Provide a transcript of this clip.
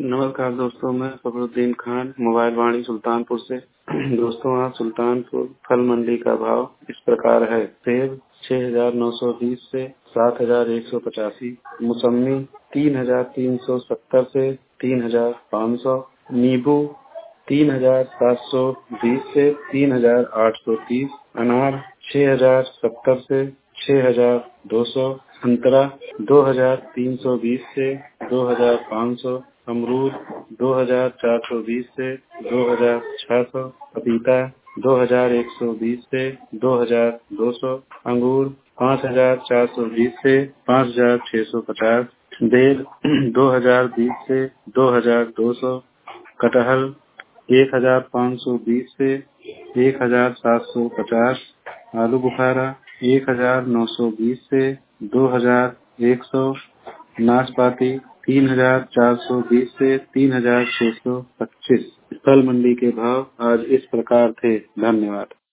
नमस्कार दोस्तों, मैं फखरुद्दीन खान मोबाइल वाणी सुल्तानपुर से। दोस्तों, आज सुल्तानपुर फल मंडी का भाव इस प्रकार है। सेब 6,920 से 7,185, मौसमी 3,370 से 3,500, नींबू 3,720 से 3,830, अनार 6,070 से 6,200, संतरा 2,320 से 2,500, अमरूद 2,420 से 2,600, पपीता 2,120 से 2,200, अंगूर 5,420 से 5,650, बेल 2,020 से 2,200, कटहल 1,520 से 1,750, आलू बुखारा 1,920 से 2,100, नाशपाती 3,420 से 3,625। फल मंडी के भाव आज इस प्रकार थे। धन्यवाद।